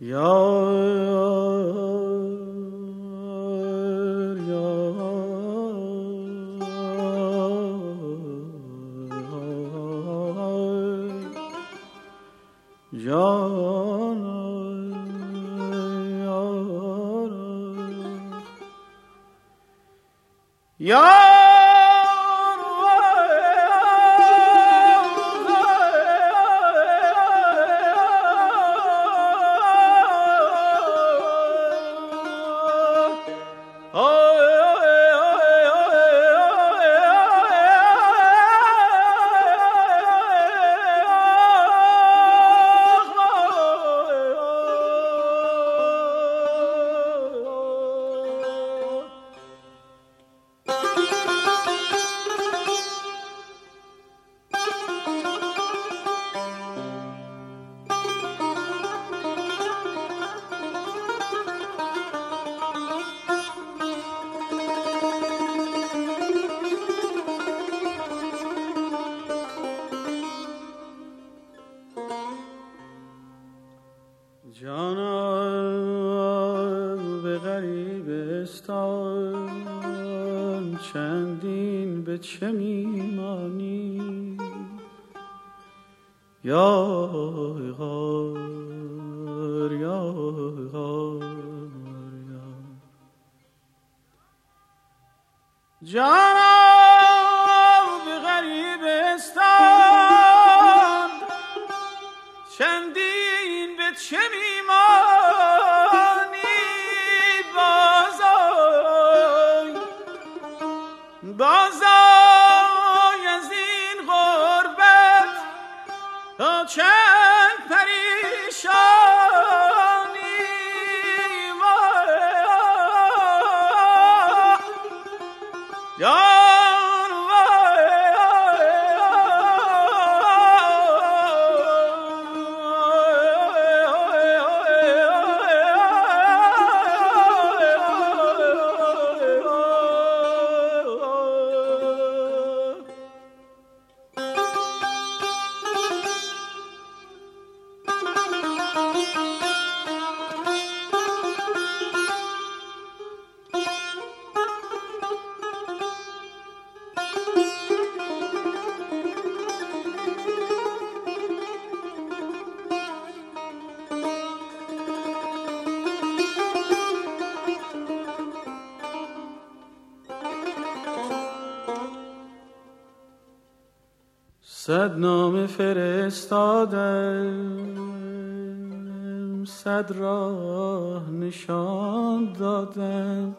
جانم به غریبستان چندین به چه میمانی یا غار یا غار جانم به غریبستان چندین به چه میمانی بازای از این غربت تا چند پریشانی صد نامه فرستادم صد راه نشان دادم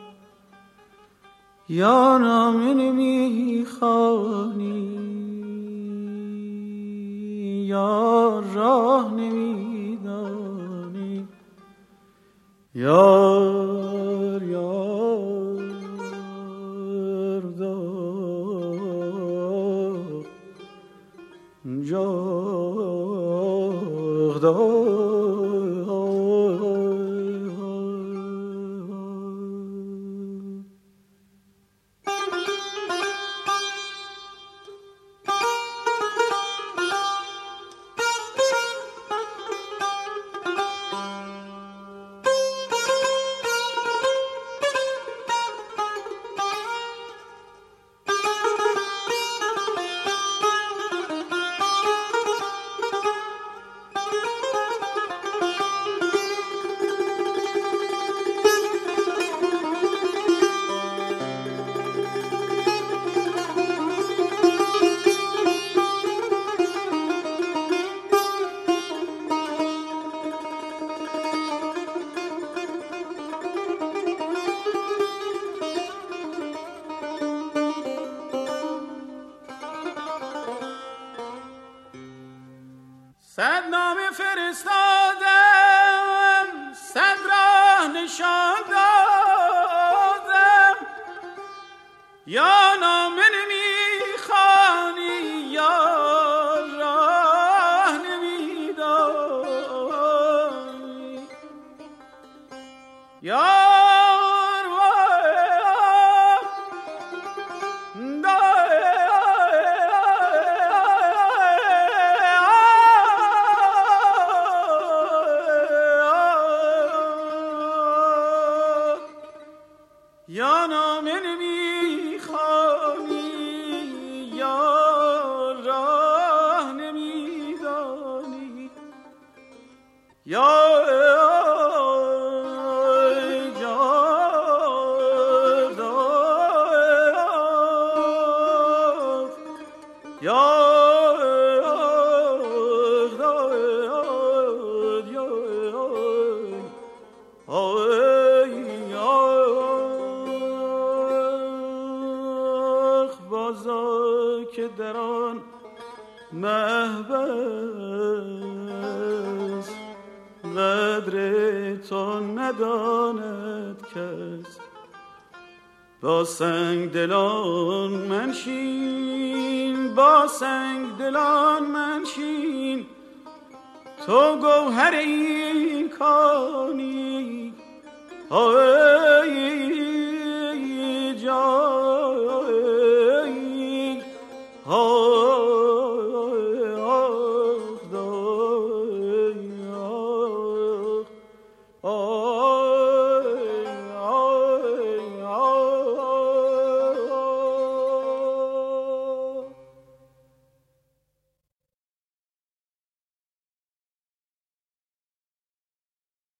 یا نامه نمیخوانی یا راه نمیدانی یار یار دار جاغ دار صد نامه فرستادم صد راه نشان دادم یا نامه نمیخوانی یا راه نمیدانی که در آن محبس قدر تو نداند کس. با سنگ دلان منشین، با سنگ دلان منشین، تو گوهر این کانی ای جان.